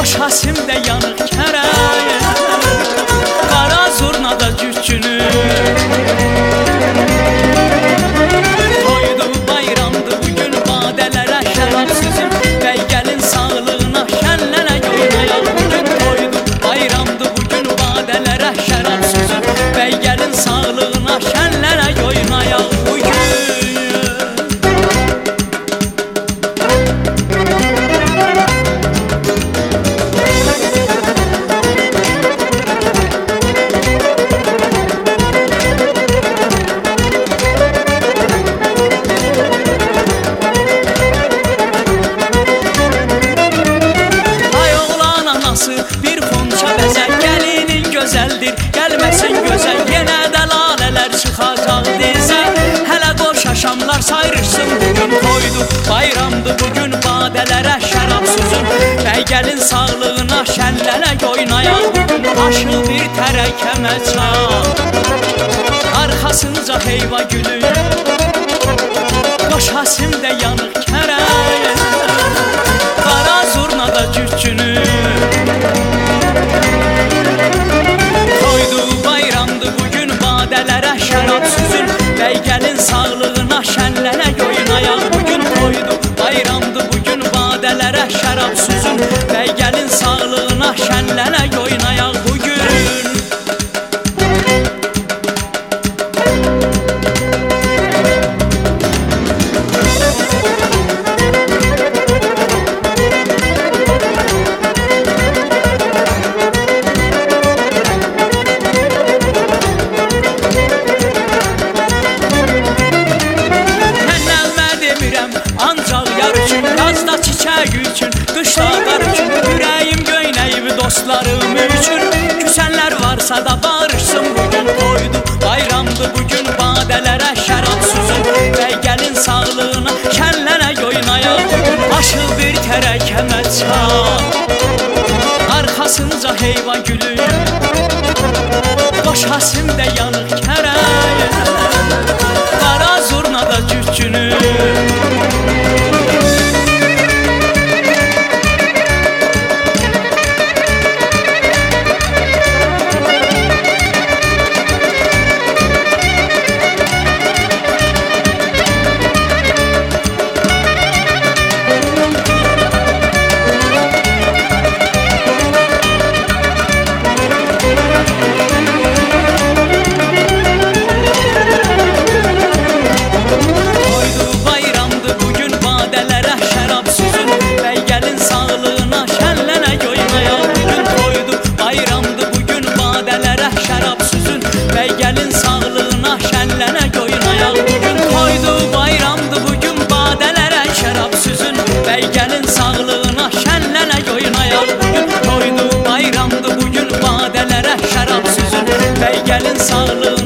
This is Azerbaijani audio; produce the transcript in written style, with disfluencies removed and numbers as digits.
Hasimdə yanıq kərək, qara zurnada cüccünü. Toydu, bayramdı bugün badələrə şərab süzün, bəy gəlin sağlığına şənlənək oynayaq bugün. Toydu, bayramdı bugün badələrə şərab süzün, bəy gəlin sağlığına şənlənək oynayaq bugün. Bir xonça bəzək gəlinin gözəldir, gəlməsin gözəl, yenə də lalələr çıxacaq dizə. Hələ qoşa şamlar sayrışsın bugün, toydu, bayramdı bugün badələrə şərab süzün, bəy gəlin sağlığına şənlənək oynayaq bugün. Aşı bir tərəkə məcan, arxasınca heyva gülür, qoş Hasimdə yanıq kərək, qara zurnada cüccünü. Toydu, bayramdı bugün badələrə şərab süzün, bəy gəlin sağlığına şənlənək oynayaq bugün. Toydu, bayramdı bugün badələrə şərab süzün, bəy gəlin sağlığına şənlənək oynayaq bugün. Ancaq yar üçün, yazda çiçək üçün, qışda qar üçün, ürəyim göynəyib dostlarım üçün. Küsənlər varsa da barışsın bugün, toydu, bayramdı bugün badələrə şərab süzün, bəy gəlin sağlığına şənlənək oynayaq bugün. Aşı bir tərəkə məcan, arxasınca heyva gülür, qoş Hasimdə yanıq kərək, qara zurnada cüccünü. Bəy gəlin sağlığına şənlənək oynayaq bugün. Toydu, bayramdı bugün badələrə şərab süzün, bəy gəlin sağlığına şənlənək oynayaq bugün. Toydu, bayramdı bugün badələrə şərab süzün, bəy gəlin sağlığına